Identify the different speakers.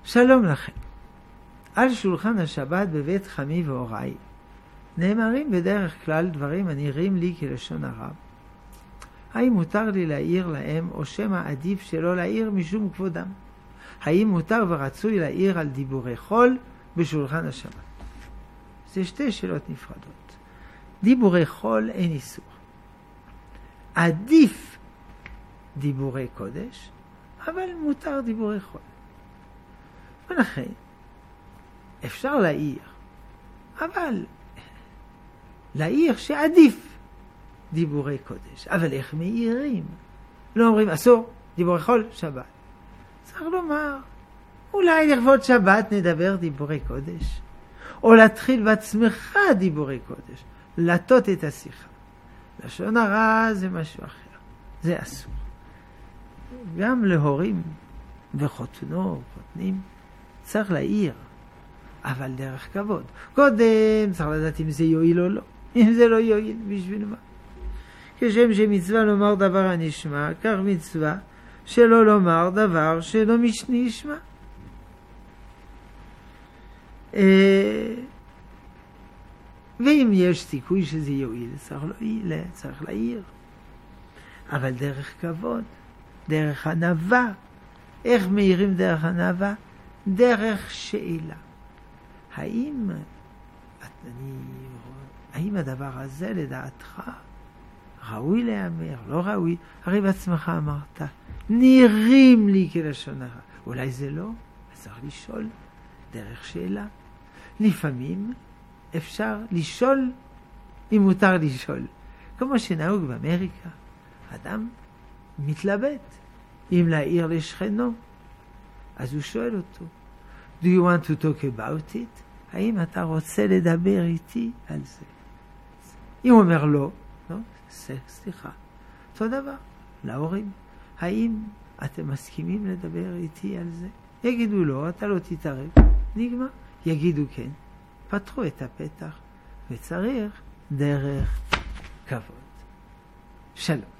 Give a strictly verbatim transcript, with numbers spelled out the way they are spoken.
Speaker 1: שלום לכם. על שולחן השבת בבית חמי והוריי נאמרים בדרך כלל דברים הנראים לי כלשון הרע. האם מותר לי להעיר להם, או שמא עדיף שלא להעיר משום כבודם? האם מותר ורצוי להעיר על דיבורי חול בשולחן השבת? זה שתי שאלות נפרדות. דיבורי חול אין איסור. עדיף דיבורי קודש, אבל מותר דיבורי חול. ולכן אפשר להעיר, אבל להעיר שעדיף דיבורי קודש. אבל איך מעירים? לא אומרים אסור, דיבורי חול, שבת. צריך לומר, אולי לכבוד שבת נדבר דיבורי קודש, או להתחיל בעצמך דיבורי קודש, לטות את השיחה. לשון הרע זה משהו אחר, זה אסור. גם להורים וחותנו, חותנים, צריך להעיר, אבל דרך כבוד. קודם צריך לדעת אם זה יועיל או לא. אם זה לא יועיל, בשביל מה? כשם שמצווה לומר דבר הנשמע, כך מצווה שלא לומר דבר שלא נשמע. ואם יש סיכוי שזה יועיל, צריך להועיל, צריך להעיר. אבל דרך כבוד, דרך ענווה. איך מעירים דרך ענווה? דרך שאלה. האם, אני, האם הדבר הזה לדעתך ראוי להיאמר, לא ראוי? הרי בעצמך אמרת, נראים לי כלשון הרע. אולי זה לא? צריך לשאול דרך שאלה. לפעמים אפשר לשאול אם מותר לשאול. כמו שנהוג באמריקה, אדם מתלבט אם להעיר לשכנו. אז הוא שואל אותו, Do you want to talk about it? האם אתה רוצה לדבר איתי על זה? אם הוא אומר לא, לא, סליחה. אותו דבר, להורים. האם אתם מסכימים לדבר איתי על זה? יגידו לא, אתה לא תתערב. נגמר. יגידו כן. פתחו את הפתח, וצריך דרך כבוד. שלום.